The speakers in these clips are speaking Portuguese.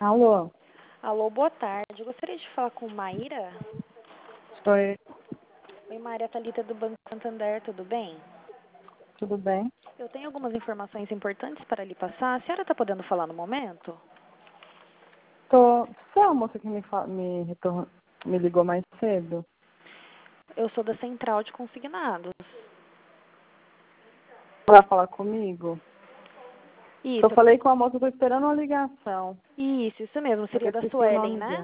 Alô, Alô, boa tarde. Eu gostaria de falar com Maíra. oi, Oi, Maíra, Thalita do Banco Santander, tudo bem? tudo bem? Eu tenho algumas informações importantes para lhe passar. A senhora está podendo falar no momento? Você é a moça que me ligou mais cedo? Eu sou da Central de Consignados. Pra falar comigo? Eu Isso, falei com a moça, tô esperando uma ligação. isso mesmo. Só que Seria eu da esqueci o Suelen, nome né? dela.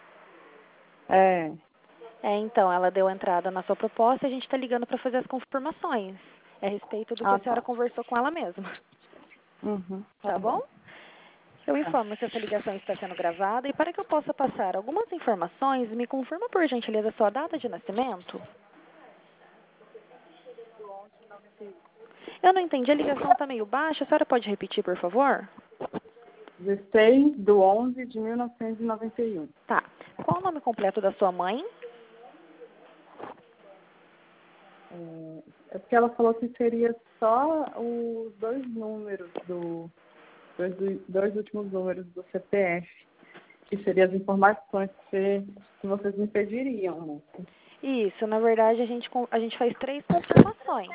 É. Então, ela deu entrada na sua proposta e a gente está ligando para fazer as confirmações. É a respeito do que Ah, a senhora tá. conversou com ela mesma. Uhum. Tá bom? Eu informo que essa ligação está sendo gravada e para que eu possa passar algumas informações, me confirma por gentileza a sua data de nascimento. Eu não entendi, a ligação está meio baixa. A senhora pode repetir, por favor? 16/11/1991. Tá. Qual o nome completo da sua mãe? É porque ela falou que seria só os dois últimos números do CPF, que seriam as informações que vocês me pediriam, né? Isso, na verdade, a gente faz 3 confirmações.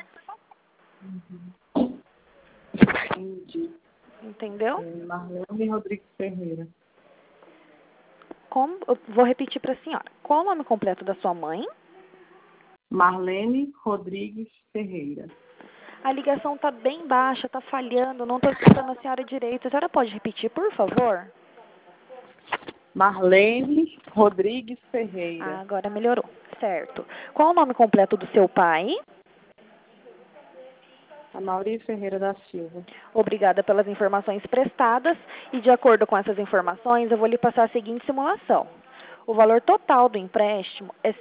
Entendi. Entendeu? Marlene Rodrigues Ferreira. Eu vou repetir para a senhora. Qual o nome completo da sua mãe? Marlene Rodrigues Ferreira. A ligação está bem baixa, está falhando, não estou escutando a senhora direito. A senhora pode repetir, por favor? Marlene Rodrigues Ah, Ferreira. agora melhorou. Certo. Qual o nome completo do seu pai? Amauri Ferreira da Silva. Obrigada pelas informações prestadas e, de acordo com essas informações, eu vou lhe passar a seguinte simulação. O valor total do empréstimo é R$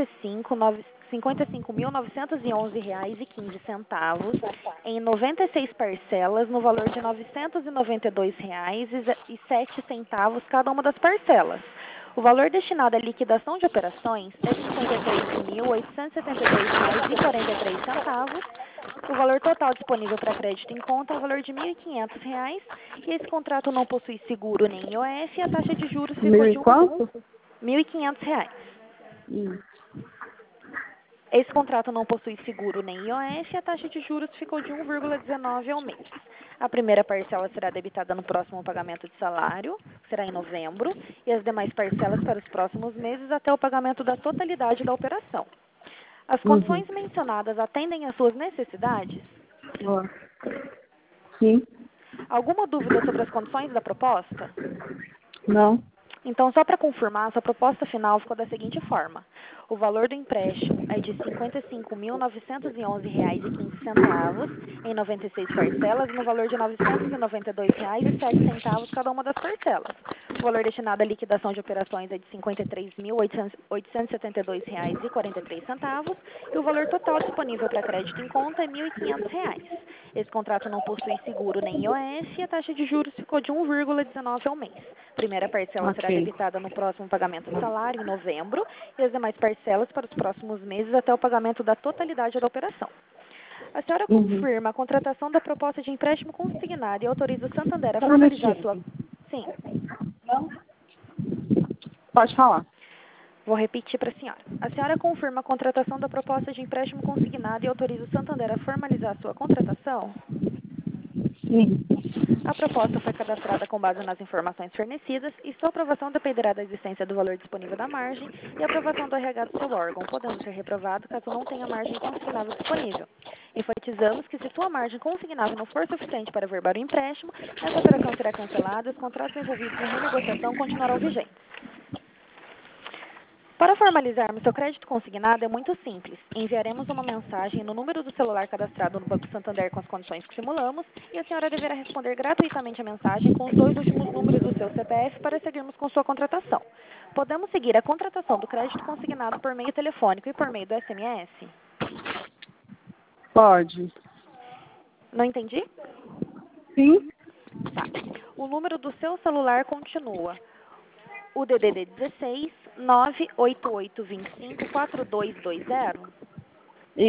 55.911,15 em 96 parcelas no valor de R$ 992,07 cada uma das parcelas. O valor destinado à liquidação de operações é R$ 53.872,43. O valor total disponível para crédito em conta é o valor de R$ 1.500 e esse contrato não possui seguro nem IOF e a taxa de juros ficou Mil e de quanto? R$ 1.500. Isso. Esse contrato não possui seguro nem IOF e a taxa de juros ficou de 1,19 ao mês. A primeira parcela será debitada no próximo pagamento de salário, que será em novembro, e as demais parcelas para os próximos meses até o pagamento da totalidade da operação. As Uhum. condições mencionadas atendem às suas necessidades? Ó. Sim. Alguma dúvida sobre as condições da proposta? Não. Então, só para confirmar, sua proposta final ficou da seguinte forma. O valor do empréstimo é de R$ 55.911,15 em 96 parcelas, no valor de R$ 992,07 cada uma das parcelas. O valor destinado à liquidação de operações é de R$ 53.872,43 e o valor total disponível para crédito em conta é R$ 1.500. Esse contrato não possui seguro nem IOF e a taxa de juros ficou de 1,19 ao mês. Primeira parcela será Ok. debitada no próximo pagamento de salário, em novembro, e as demais parcelas para os próximos meses até o pagamento da totalidade da operação. A senhora Uhum. confirma a contratação da proposta de empréstimo consignado e autoriza o Santander a Só um formalizar minutinho. sua... Sim, Pode falar. vou repetir para a senhora. A senhora confirma a contratação da proposta de empréstimo consignado e autoriza o Santander a formalizar sua contratação? Sim. A proposta foi cadastrada com base nas informações fornecidas e sua aprovação dependerá da existência do valor disponível da margem e aprovação do RH do seu órgão, podendo ser reprovado caso não tenha margem consignável disponível. Enfatizamos que se sua margem consignável não for suficiente para verbar o empréstimo, essa operação será cancelada e os contratos envolvidos em renegociação continuarão vigentes. Para formalizarmos seu crédito consignado é muito simples. Enviaremos uma mensagem no número do celular cadastrado no Banco Santander com as condições que simulamos e a senhora deverá responder gratuitamente a mensagem com os 2 últimos números do seu CPF para seguirmos com sua contratação. Podemos seguir a contratação do crédito consignado por meio telefônico e por meio do SMS? Pode. Não entendi? Sim. Tá. O número do seu celular continua o DDD 16 98825 4220. Isso.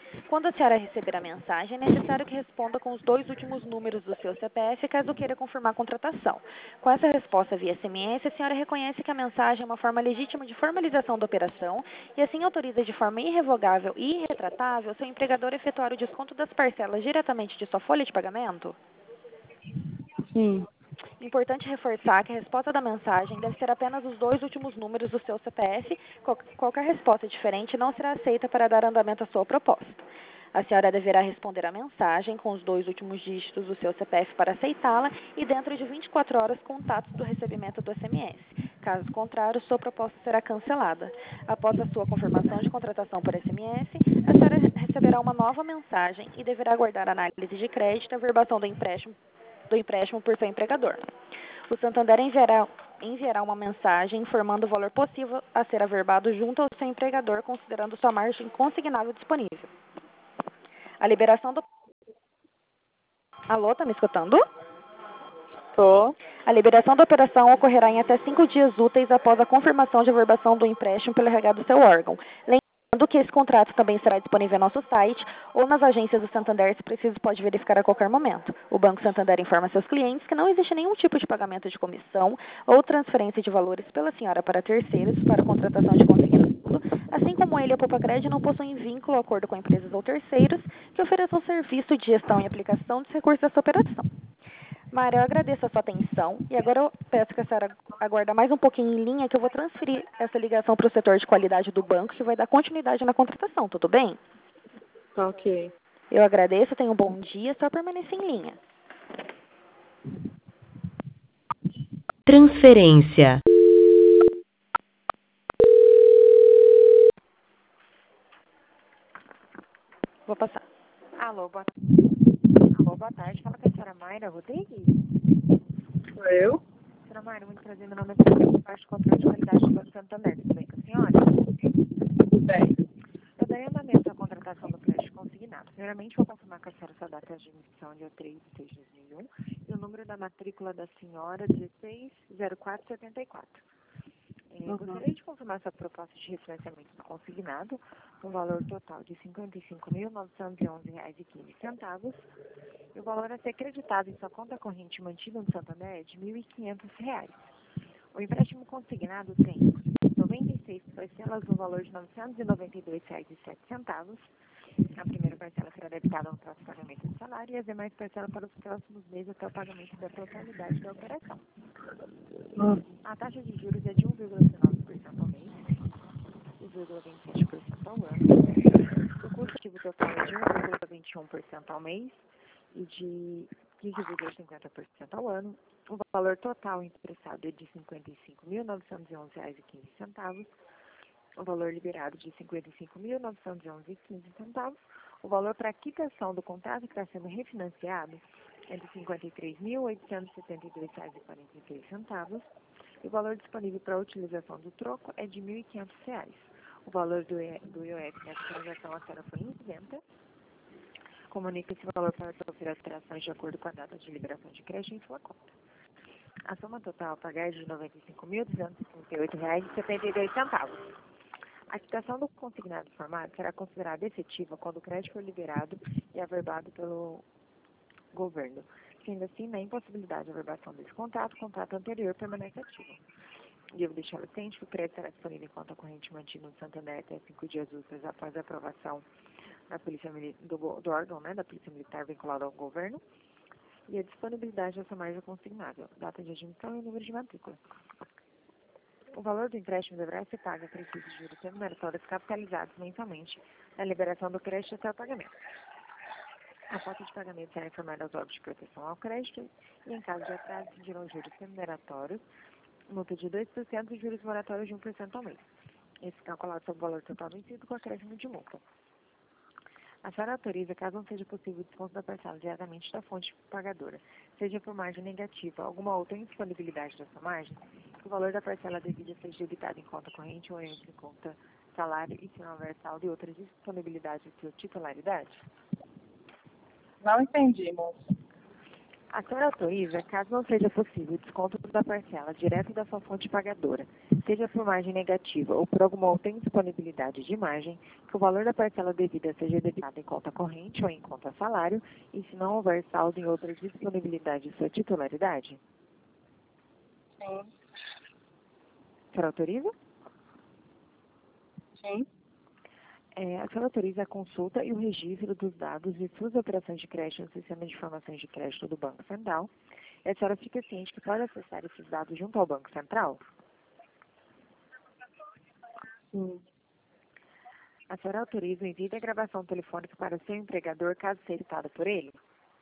Quando a senhora receber a mensagem, é necessário que responda com os 2 últimos números do seu CPF, caso queira confirmar a contratação. Com essa resposta via SMS, a senhora reconhece que a mensagem é uma forma legítima de formalização da operação e assim autoriza de forma irrevogável e irretratável seu empregador a efetuar o desconto das parcelas diretamente de sua folha de pagamento? Sim. Importante reforçar que a resposta da mensagem deve ser apenas os 2 últimos números do seu CPF. Qualquer resposta diferente não será aceita para dar andamento à sua proposta. A senhora deverá responder a mensagem com os 2 últimos dígitos do seu CPF para aceitá-la e dentro de 24 horas contatos do recebimento do SMS. Caso contrário, sua proposta será cancelada. Após a sua confirmação de contratação por SMS, a senhora receberá uma nova mensagem e deverá aguardar a análise de crédito e a averbação do empréstimo por seu empregador. O Santander enviará uma mensagem informando o valor possível a ser averbado junto ao seu empregador, considerando sua margem consignável disponível. A liberação do... Alô, tá me escutando? Tô. A liberação da operação ocorrerá em até 5 dias úteis após a confirmação de averbação do empréstimo pelo RH do seu órgão. Lembrando que esse contrato também estará disponível em nosso site ou nas agências do Santander, se preciso, pode verificar a qualquer momento. O Banco Santander informa seus clientes que não existe nenhum tipo de pagamento de comissão ou transferência de valores pela senhora para terceiros para contratação de consignado, assim como ele e a Popacred não possuem vínculo ou acordo com empresas ou terceiros que ofereçam serviço de gestão e aplicação dos recursos dessa operação. Mara, eu agradeço a sua atenção e agora eu peço que a senhora aguarde mais um pouquinho em linha que eu vou transferir essa ligação para o setor de qualidade do banco que vai dar continuidade na contratação, tudo bem? Ok. Eu agradeço, tenha um bom dia, só permaneça em linha. Transferência. Vou passar. Alô, boa tarde. Fala com a senhora Mayra Rodrigues. Sou eu? Senhora Mayra, muito prazer. Meu nome é Fernanda, parte de controle de qualidade do Banco Santander. Tudo bem com a senhora? Bem. Eu darei andamento à contratação do crédito consignado. Primeiramente, vou confirmar com a senhora sua data de emissão, dia 3 de 6 de 2001, e o número da matrícula da senhora, 160474. Gostaria de confirmar sua proposta de refinanciamento do consignado, um valor total de R$ 55.911,15, e o valor a ser creditado em sua conta corrente mantida no Santander é de R$ 1.500. O empréstimo consignado tem 96 parcelas no valor de R$ 992,07. A primeira parcela será debitada no prazo de pagamento do salário e as demais parcelas para os próximos meses até o pagamento da totalidade da operação. A taxa de juros é de 1,19% ao mês, 1,27% ao ano. O custo ativo total é de 1,21% ao mês e de 15,50% ao ano. O valor total emprestado é de R$ 55.911,15. O valor liberado de R$ 55.911,15. O valor para quitação do contrato que está sendo refinanciado é de R$ 53.872,43. E o valor disponível para a utilização do troco é de R$ 1.500. O valor do IOF nessa transação a senhora foi isenta. Comunica esse valor para sofrer alterações de acordo com a data de liberação de crédito em sua conta. A soma total a pagar é de R$ 95.238,72. A quitação do consignado formado será considerada efetiva quando o crédito for liberado e averbado pelo governo. Sendo assim, na impossibilidade de averbação desse contrato, o contrato anterior permanece ativo. Devo deixar ciente que o crédito será disponível em conta corrente mantida no Santander até 5 dias úteis após a aprovação da polícia, do órgão, da Polícia Militar vinculado ao governo, e a disponibilidade dessa margem consignável, data de admissão e número de matrícula. O valor do empréstimo deverá ser pago a princípio de juros remuneratórios capitalizados mensalmente na liberação do crédito até o pagamento. A falta de pagamento será informada aos órgãos de proteção ao crédito e, em caso de atraso, dirão juros remuneratórios, multa de 2% e juros moratórios de 1% ao mês. Esse calculado sobre o valor total vencido com acréscimo de multa. A senhora autoriza, caso não seja possível o desconto da parcela diretamente da fonte pagadora, seja por margem negativa, alguma outra indisponibilidade dessa margem, o valor da parcela devida seja debitado em conta corrente ou em conta salário e, se não houver saldo e outras disponibilidades de sua titularidade? Não entendi, moço. A senhora autoriza, caso não seja possível o desconto da parcela direto da sua fonte pagadora, seja por margem negativa ou por alguma outra indisponibilidade de margem, que o valor da parcela devida seja debitado em conta corrente ou em conta salário, e se não houver saldo em outra disponibilidade de sua titularidade? Sim. A senhora autoriza? Sim. A senhora autoriza a consulta e o registro dos dados de suas operações de crédito no sistema de informações de crédito do Banco Central. E a senhora fica ciente que pode acessar esses dados junto ao Banco Central? Sim. A senhora autoriza o envio da gravação telefônica para o seu empregador, caso seja citada por ele?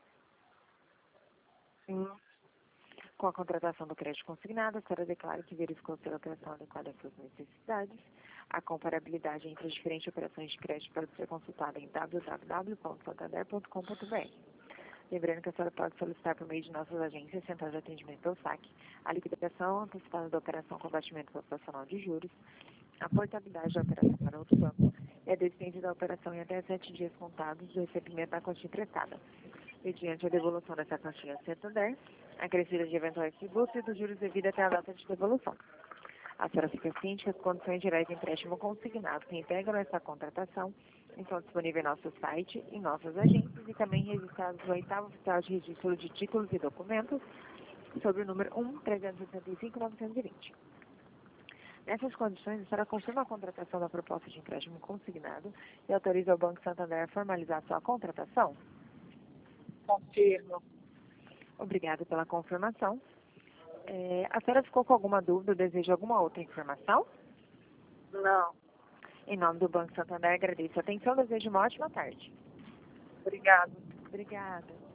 Sim. Com a contratação do crédito consignado, a senhora declara que verificou se a operação adequada às suas necessidades. A comparabilidade entre as diferentes operações de crédito pode ser consultada em www.santander.com.br. Lembrando que a senhora pode solicitar por meio de nossas agências, Central de Atendimento ao SAC, a liquidação antecipada da operação com abatimento proporcional de juros, a portabilidade da operação para outro banco e a desistência da operação em até 7 dias contados do recebimento da quantia emprestada, mediante a devolução dessa quantia a Santander, acrescida de eventuais tributos e dos juros devidos até a data de devolução. A senhora fica ciente que as condições gerais de empréstimo consignado que integram essa contratação estão disponíveis em nosso site, em nossas agências e também registrados no 8º Oficial de Registro de Títulos e Documentos, sob o número 1-365-920. Nessas condições, a senhora confirma a contratação da proposta de empréstimo consignado e autoriza o Banco Santander a formalizar sua contratação? Confirmo. Obrigada pela confirmação. A senhora ficou com alguma dúvida ou deseja alguma outra informação? Não. Em nome do Banco Santander, agradeço a atenção e desejo uma ótima tarde. Obrigada. Obrigada.